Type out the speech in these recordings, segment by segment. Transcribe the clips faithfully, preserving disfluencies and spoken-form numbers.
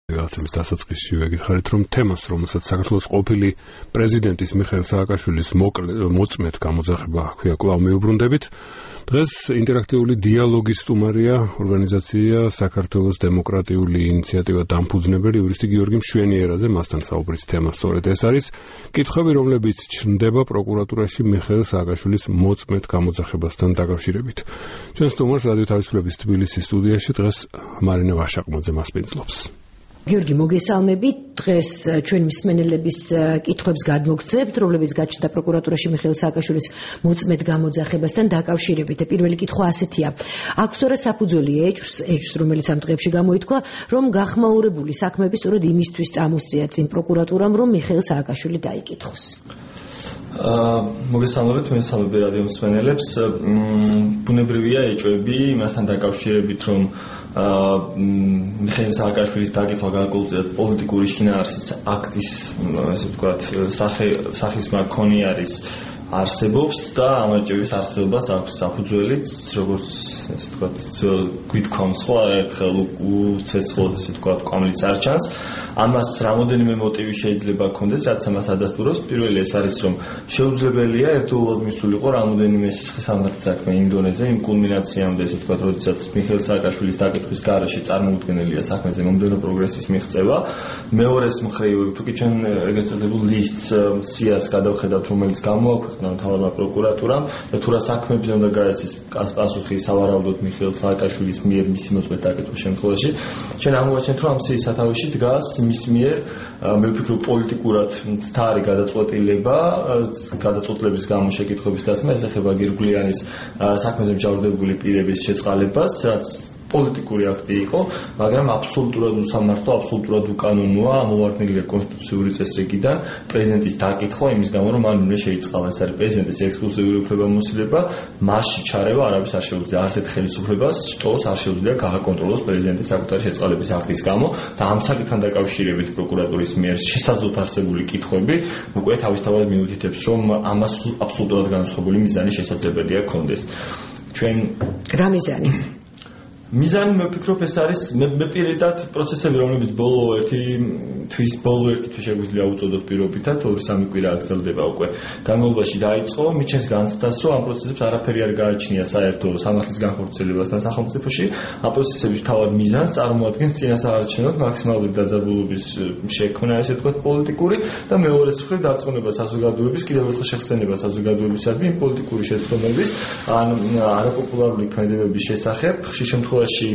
Რაღაცების დასაწყისში ვეკითხარით, რომ თემას, რომელსაც საქართველოს ყოფილი პრეზიდენტის მიხეილ სააკაშვილის მოწმედ გამოძახება ჰქვია, კვლავ მიუბრუნდებით. დღეს ინტერაქტიული დიალოგის სტუმარია ორგანიზაცია საქართველოს დემოკრატიული ინიციატივა დამფუძნებელი იურისტი გიორგი მშვენიერაძე. მასთან საუბრის თემა სწორედ ეს არის. კითხვები, რომლებიც ჩნდება პროკურატურაში მიხეილ სააკაშვილის მოწმედ გამოძახებასთან დაკავშირებით. ჩვენ სტუმარს რადიო თავისუფლების თბილისის სტუდიაში დღეს მარინა ვაშაყმაძე მასპინძლობს. გიორგი, მოგესალმებით. დღეს ჩვენ მსმენელების კითხვებს გადმოგცემთ, რომლებიც გაჩნდა პროკურატურაში მიხეილ სააკაშვილის მოწმედ გამოძახებასთან დაკავშირებით. პირველი კითხვა ასეთია. აქვს თორე საფუძველი ეჭვს, ეჭვს, რომელიც ამ დღეებში გამოითქვა, რომ გახმაურებული საქმეები სწორედ იმისთვის წამოსწია წინ პროკურატურამ, რომ მიხეილ სააკაშვილი დაიკითხოს. მოგესალმებით, მესალმები რადიო მსმენელებს. ბუნებრივია ეჭვები იმასთან დაკავშირებით, რომ მიხეილ სააკაშვილის დაკითხვა გარკვეულწილად პოლიტიკური შინაარსის აქტის, ესე ვთქვათ, სახის მქონე არის არსებობს და ამ ეჭვების არსებობას აქვს საფუძველიც, როგორც ესე ვთქვათ, გვითქვამს ხო არაერთხელ უცეცხლოდ ესე ვთქვათ, კვამლიც არ ჩანს. ამას რამოდენიმე მოტივი შეიძლება ჰქონდეს, რაც ამას ადასტურებს. პირველი ეს არის, რომ შეუძლებელია ერთდროულად მისულიყო რამოდენიმე სისხლისამართლე საქმე იმ დონეზე, იმ კულმინაციამდე, ესე ვთქვათ, როდესაც მიხეილ სააკაშვილის დაკითხვის გარეშე წარმოუდგენელია საქმეზე მომდევნო პროგრესის მიღწევა. მეორეს მხრივ, თუკი ჩვენ ეგრეთ წოდებულ ლისტს სიას გადავხედავთ, რომელიც გამოაქვეყნა მთავარმა პროკურატურამ, და თუ რა საქმეებზე უნდა გაეცეს პასუხი სავარაუდოდ მიხეილ სააკაშვილის მიერ მისი მოწმედ დაკითხვის შემთხვევაში, ჩვენ ამოვაჩენთ, რომ ამ სიის სათავეში დგას მის მიერ მე ვფიქრობ პოლიტიკურად მთავარი გადაწყვეტილება, გადაწყვეტილების გამო შეკითხვების დასმა, ეს ეხება გირგვლიანის საქმეზე მჟავრდებული პირების შეწყალებას, რაც პოლიტიკური აქტი იყო, მაგრამ აბსოლუტურად უსამართლო, აბსოლუტურად უკანონოა, ამოვარდნილია კონსტიტუციური წესრიგიდან პრეზიდენტის დაკითხვა იმის გამო, რომ მან უნდა შეიწყალა ეს არის პრეზიდენტის ექსკლუზიური უფლებამოსილება, მასში ჩარევა არავის არ შეუძლია, არცერთ ხელისუფლებას შტოს არ შეუძლია გააკონტროლოს პრეზიდენტის საკუთარი შეწყალების აქტის გამო და ამ საკითხთან დაკავშირებით პროკურატურის მიერ შესაძლოა არსებული კითხვები უკვე თავისთავად მიუთითებს, რომ ამას აბსოლუტურად განსხვავებული მიზანი შესაძლებელია ქონდეს. ჩვენ რა მიზანი? მიზანი მე ვფიქრობ ეს არის მე მე პირადად პროცესები, რომლებიც ბოლო ერთი თვის ბოლო ერთი თვის შეგვიძლია უწოდოთ პირობითად, ორი სამი კვირა გრძელდება უკვე. განმავლობაში დაიწყო, მიჩენს განცდას, რომ ამ პროცესებს არაფერი არ გააჩნია საერთო სამართლის განხორციელებასთან სახელმწიფოში. ამ პროცესების თავად მიზანს წარმოადგენს წინასაარჩევნოდ მაქსიმალური დაძაბულობის შექმნა, ესე ვთქვათ, პოლიტიკური და მეორეც მხრივ დარწმუნება საზოგადოების, კიდევ ერთხელ შეხსენება საზოგადოებისადმი იმ პოლიტიკური შეცდომების ან არაპოპულარული ქმედებების შესახებ, ხშირ შემთხვევაში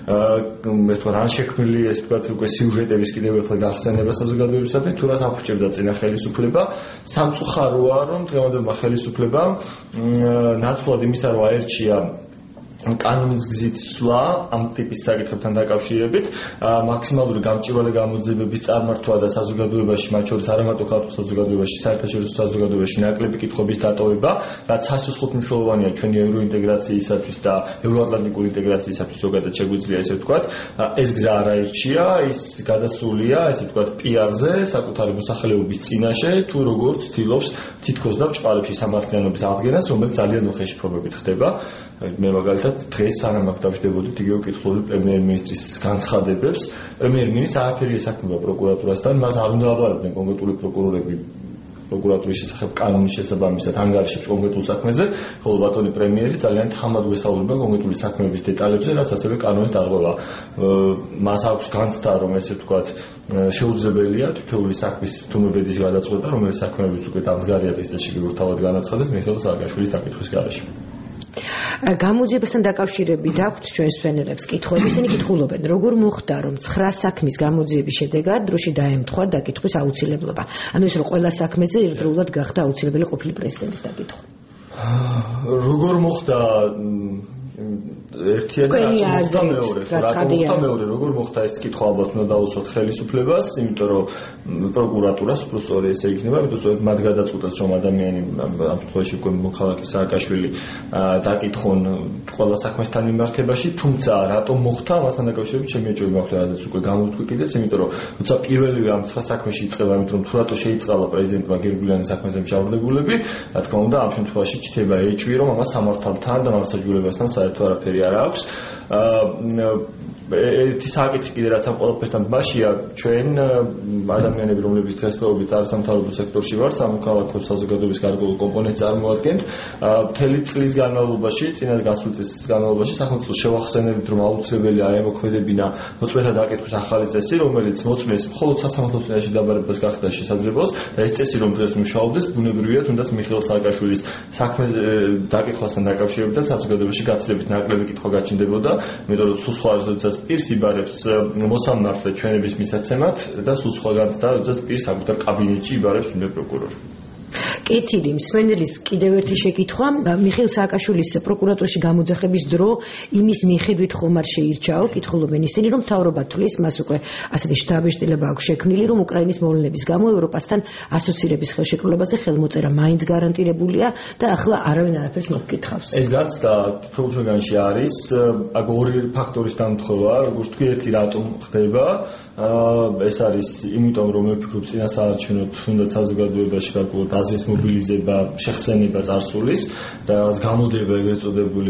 ეს თქვა რან შექმნილი, ესე ვთქვათ, უკვე სიუჟეტების კიდევ ერთხელ გახსენება საზოგადოებისადმი, თუ რას აფუჭებდა წინა ხელისუფლება. სამწუხაროა, რომ დღევანდელმა ხელისუფლებამ ნაცვლად იმისა, რომ აერჩია კანონის გზით სვლა ამ ტიპის საკითხებთან დაკავშირებით, მაქსიმალური გამჭვირვალე გამოძიებების წარმართვა და საზოგადოებაში, მათ შორის არა მარტო ქართულ საზოგადოებაში, საერთაშორისო საზოგადოებაში ნაკლები კითხვების დატოვება, რაც სასუსხოდ მნიშვნელოვანია ჩვენი ევროინტეგრაციისათვის და ევროატლანტიკური ინტეგრაციისათვის ზოგადად შეგვიძლია ესე ვთქვათ. ეს გზა არ აირჩია, ის გადასულია, ესე ვთქვათ, პიარზე, საკუთარი მოსახლეობის წინაშე, თუ როგორც ცდილობს თითქოს და ბრჭყალებში სამართლიანობის აღდგენას, რომელიც ძალიან უხეში ფორმებით ხდება. მე მაგალითად დღეს სანამ აქ დავშდებოდით, იგივე ვკითხულობდი პრემიერ-მინისტრის განცხადებებს. პრემიერ-მინისტრს არაფერი ესაქმება პროკურატურასთან, მას არ უნდა აბარებდნენ კონკრეტული პროკურორები პროკურატურის შესახებ კანონის შესაბამისად ანგარიშებს კონკრეტულ საქმეზე, ხოლო ბატონი პრემიერი ძალიან თამად უესაუბრება კონკრეტული საქმეების დეტალებზე, რაც ასევე კანონის დარღვევა. მას აქვს განცდა, რომ ესე ვთქვათ, შეუძლებელია თითოეული საქმის თუმებედის გადაწყვეტა, რომელიც საქმეებიც უკვე დამდგარია დღის წესში გურთავად განაცხადეს მიხეილ სააკაშვილის დაკითხვის გარეშე. გამოძიებასთან დაკავშირებით აქვთ ჩვენ მსმენელებს კითხვები, ისინი კითხულობენ, როგორ მოხდა, რომ ცხრა საქმის გამოძიების შედეგად დროში დაემთხვა დაკითხვის აუცილებლობა. ანუ ის რომ ყველა საქმეზე ერთდროულად გახდა აუცილებელი ყოფილი პრეზიდენტის დაკითხვა. როგორ მოხდა ერთიანი რატო მეორე, რატო მოხდა მეორე, როგორ მოხდა ეს კითხვა ალბათ უნდა დაუსვათ ხელისუფლებას, იმიტომ რომ პროკურატურას უბრალოდ ესე იქნება, იმიტომ რომ მათ გადაწყვეტეს, რომ ადამიანი ამ შემთხვევაში უკვე მოქალაქე სააკაშვილი დაკითხონ ყველა საქმესთან მიმართებაში, თუმცა რატო მოხდა ამასთან დაკავშირებით ჩემი ეჭვები მაქვს, რადგან უკვე გამოვთქვი კიდეც, იმიტომ რომ როცა პირველივე ამ ცხრა საქმეში იწყება, იმიტომ რომ თუ რატო შეიწყალა პრეზიდენტმა გირგვლიანის საქმეზე მჟავრდებულები, რა თქმა უნდა ამ შემთხვევაში ჩნდება ეჭვი, რომ ამას სამართალთან და მართლმსაჯულებასთან საერთო არაფერი არ აქვს. ერთი საკითხი კიდე რაც ამ ყველაფერთან ბაშია, ჩვენ ადამიანები, რომლებიც დღესდღეობით არ სამთავრობო სექტორში ვარ, სამოქალაქო საზოგადოების გარკვეულ კომპონენტს წარმოადგენთ, მთელი წლის განმავლობაში, წინა გასული წლის განმავლობაში სახელმწიფოს შევახსენებით, რომ აუცილებელია აემოქმედებინა მოწმეთა დაკითხვის ახალი წესი, რომელიც მოწმეს მხოლოდ სასამართლო წინაშე დაბარებას გახდა შესაძლებელს და ეს წესი რომ დღეს მუშაობდეს, ბუნებრივია თუნდაც მიხეილ სააკაშვილის საქმე დაკითხვასთან დაკავშირებით საზოგადოებაში გაცილებით ნაკლები კითხვა გაჩნდებოდა, იმიტომ რომ სულ სხვა როდესაც პირს იბარებს მოსამართლე ჩვენების მისაცემად და სულ სხვაგანც და როდესაც პირს საკუთარ კაბინეტში იბარებს უნდა პროკურორი. კეთილი, მსმენელის კიდევ ერთი შეკითხვა, მიხეილ სააკაშვილის პროკურატურაში გამოძახების დრო იმის მიხედვით ხომ არ შეირჩაო, კითხულობენ ისინი, რომ მთავრობა თვლის, მას უკვე ასეთი შტაბ-შტილება აქვს შექმნილი, რომ უკრაინის მოვლენების გამო ევროპასთან ასოცირების ხელშეკრულებაზე ხელმოწერა მაინც გარანტირებულია და ახლა არავინ არაფერს მოგკითხავს. ეს გაცდა თულ ჩვენგანში არის, აქ ორი ფაქტორის დამთხევა, როგორც თქვი, ერთი რატომ ხდება, ეს არის იმიტომ, რომ მე ვფიქრობ, წინასაარჩევნო თუნდაც საზოგადოებაში გარკვეულად აზრის მობილიზება, შეხსენება წარსულის და გამოდება ეგრეთ წოდებული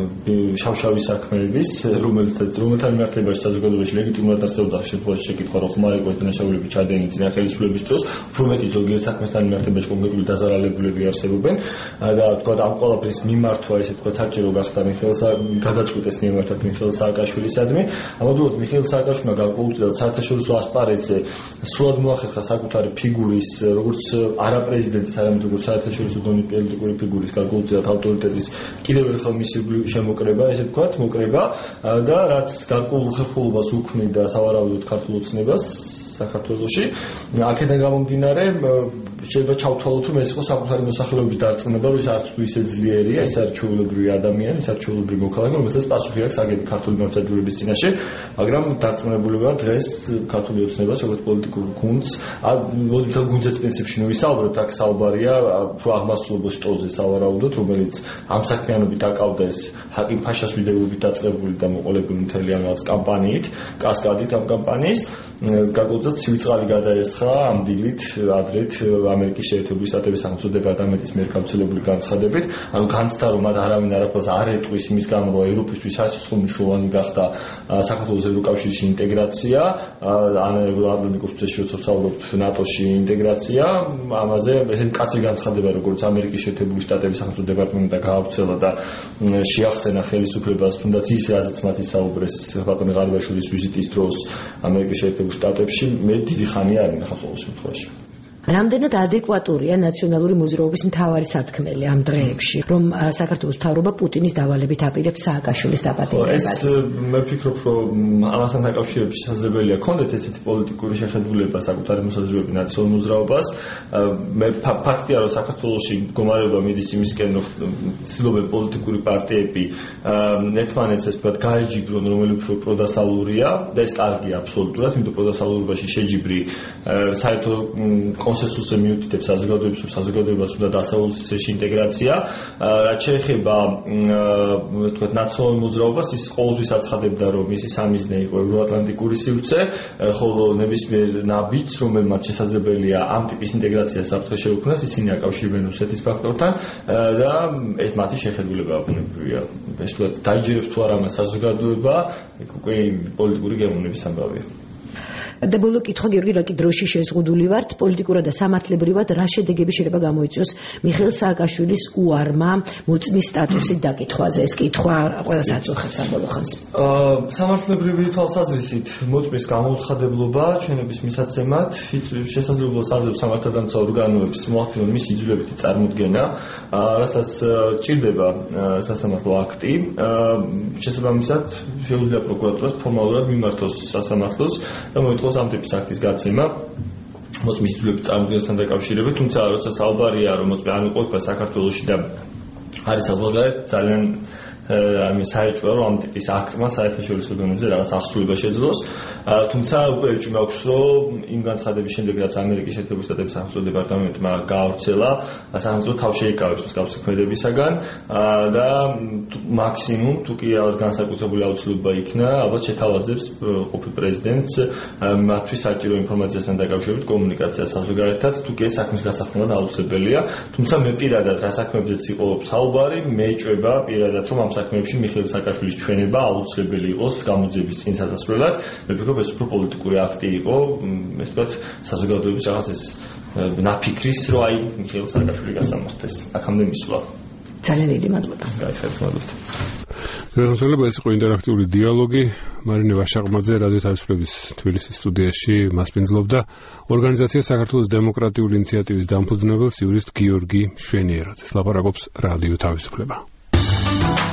შავშავი საქმეების, რომელთაც რომელთან მიმართებაში საზოგადოებაში ლეგიტიმურად არსებობდა შემთხვევაში შეკითხვა, რომ ხომ არ იყო ეს დანაშაულები ჩადენილი წინა ხელისუფლების დროს, უფრო მეტი ზოგიერთ საქმესთან მიმართებაში კონკრეტული დაზარალებულები არსებობენ და თქვა ამ ყველაფრის მიმართვა, ესე თქვა, საჭირო გახდა მიხეილ გადაწყვეტეს მიმართოთ მიხეილ სააკაშვილისადმი. ამავდროულად მიხეილ სააკაშვილმა გარკვეულწილად საერთაშორისო ასპარეზზე სრულად მოახერხა საკუთარი ფიგურის, როგორც არაპრეზიდენტის, არამედ როგორც საერთაშორისო დონის პოლიტიკური ფიგურის გარკვეულწილად ავტორიტეტის კიდევ ერთხელ მისი შემოკრება, ესე ვთქვათ, მოკრება და რაც გარკვეულ უხერხულობას უქმნიდა სავარაუდოდ ქართულ ოცნებას საქართველოში. აქედან გამომდინარე, შეიძლება ჩავთვალოთ, რომ ეს იყო საკუთარი მოსახლეობის დარწმუნება, რომ ის არც თუ ისე ძლიერია, ის არის ჩვეულებრივი ადამიანი, ის არის ჩვეულებრივი მოქალაქე, რომელსაც პასუხი აქვს აგები ქართული მართლმსაჯულების წინაშე, მაგრამ დარწმუნებული ვარ დღეს ქართული ოცნებას, როგორც პოლიტიკურ გუნდს, მოდი თელ გუნდზე პრინციპში ნოვისაუბროთ, აქ საუბარია უფრო აღმასრულებელ შტოზე სავარაუდოდ, რომელიც ამ საქმიანობით აკავდა ეს ჰაკიმ ფაშას ვიდეოებით დაწყებული და მოყოლებული მთელი ამ კამპანიით, კასკადით ამ კამპანიის გარკვეულწილად ცივი წყალი გადაესხა ამ დილით ადრეთ ამერიკის შეერთებული შტატების სახელმწიფო დეპარტამენტის მიერ გავრცელებული განცხადებით, ანუ განცდა რომ მათ არავინ არაფერს არ ეტყვის იმის გამო, რომ ევროპისთვის სასიცოცხლო მნიშვნელოვანი გახდა საქართველოს ევროკავშირში ინტეგრაცია, ან ევროატლანტიკურ წრეში როცა ვსაუბრობთ ნატოში ინტეგრაცია, ამაზე ესეთი კაცრი განცხადება, როგორც ამერიკის შეერთებული შტატების სახელმწიფო დეპარტამენტმა გაავრცელა და შეახსენა ხელისუფლებას, თუნდაც ის რაზეც მათ ისაუბრეს ბატონი ღარიბაშვილის ვიზიტის დროს ამერიკის შეერთებულ შტატებში, მე დიდი ხანი არ მინახავს ყოველ შემთხვევაში. რამდენად ადეკვატურია ნაციონალური მოძრაობის მთავარი სათქმელი ამ დღეებში, რომ საქართველოს მთავრობა პუტინის დავალებით აპირებს სააკაშვილის დაპატიმრებას? ეს მე ვფიქრობ, რომ ამასთან დაკავშირებით შესაძლებელია ქონდეთ ესეთი პოლიტიკური შეხედულება საკუთარი მოსაზრებები ნაციონალურ მოძრაობას. მე ფაქტია, რომ საქართველოში მდგომარეობა მიდის იმისკენ, რომ ცდილობენ პოლიტიკური პარტიები ერთმანეთს ეს ვთქვათ გაეჯიბრონ, რომელი უფრო პროდასალურია და ეს კარგია აბსოლუტურად, იმიტომ პროდასალურობაში შეჯიბრი საერთო კონსენსუსზე მიუთითებს საზოგადოებას, რომ საზოგადოებას უნდა დასავლეთის წრეში ინტეგრაცია. რაც შეეხება ვთქვათ ნაციონალურ მოძრაობას, ის ყოველთვის აცხადებდა, რომ ისი სამიზნე იყო ევროატლანტიკური სივრცე, ხოლო ნებისმიერ ნაბიჯს, რომელმაც შესაძლებელია ამ ტიპის ინტეგრაცია საფრთხე შეუქმნას, ისინი აკავშირებენ რუსეთის ფაქტორთან და ეს მათი შეხედულებაა ბუნებრივია. ეს ვთქვათ დაიჯერებს თუ არა მას საზოგადოება, უკვე პოლიტიკური გემოვნების ამბავია. და ბოლო კითხვა გიორგი, რა კი დროში შეზღუდული ვართ, პოლიტიკურად და სამართლებრივად რა შედეგები შეიძლება გამოიწვიოს მიხეილ სააკაშვილის უარმა მოწმის სტატუსით დაკითხვაზე? ეს კითხვა ყველას აწუხებს ამ ბოლო ხანს. სამართლებრივი თვალსაზრისით მოწმის გამოუცხადებლობა ჩვენების მისაცემად შესაძლებლობას აძლევს სამართალდამცავ ორგანოებს მოახდინონ მისი იძულებითი წარმოდგენა, რასაც ჭირდება სასამართლო აქტი. შესაბამისად შეუძლია პროკურატურას ფორმალურად მიმართოს სასამართლოს და მოითხოვოს ამ ტიპის აქტის გაცემა მოწმის იძულებით წარმოდგენასთან დაკავშირებით, თუმცა როცა საუბარია, რომ მოწმე არ იყოფა საქართველოში და არის საზღვარგარეთ, ძალიან ამის საერთოა, რომ ამ ტიპის აქტმა საერთაშორისო დონეზე რაღაც აღსრულება შეძლოს. თუმცა უკვე ეჭვი მაქვს, რომ იმ განცხადების შემდეგ, რაც ამერიკის შეერთებული შტატების სახელმწიფო დეპარტამენტმა გაავრცელა, სახელმწიფო თავშეიკავებს მსგავსი ქმედებისაგან და მაქსიმუმ თუ კი რაღაც განსაკუთრებული აუცილებლობა იქნა, ალბათ შეთავაზებს ყოფილ პრეზიდენტს მათთვის საჭირო ინფორმაციასთან დაკავშირებით კომუნიკაციას საზოგადოებთან, თუ კი ეს საქმის გასახდენად აუცილებელია. თუმცა მე პირადად რა საქმეებზეც იყო საუბარი, მე ეჭვება პირადად, რომ ამ საქმეებში მიხეილ სააკაშვილის ჩვენება აუცილებელი იყოს გამოძიების წინ სასასრულად. მე ვფიქრობ, ეს უფრო პოლიტიკური აქტი იყო, ეს თქვათ საზოგადოების რაღაც ეს ნაფიქრის, რომ აი მიხეილ სააკაშვილი გასამართლეს. აქამდე მისვლა. ძალიან დიდი მადლობა. გაიხარეთ, მადლობა. შეიძლება ეს იყო ინტერაქტიული დიალოგი. მარინე ვაშაყმაძე რადიო თავისუფლების თბილისის სტუდიაში მასპინძლობდა ორგანიზაცია საქართველოს დემოკრატიული ინიციატივის დამფუძნებელს იურისტ გიორგი შვენიერაძეს. ლაპარაკობს რადიო თავისუფლება.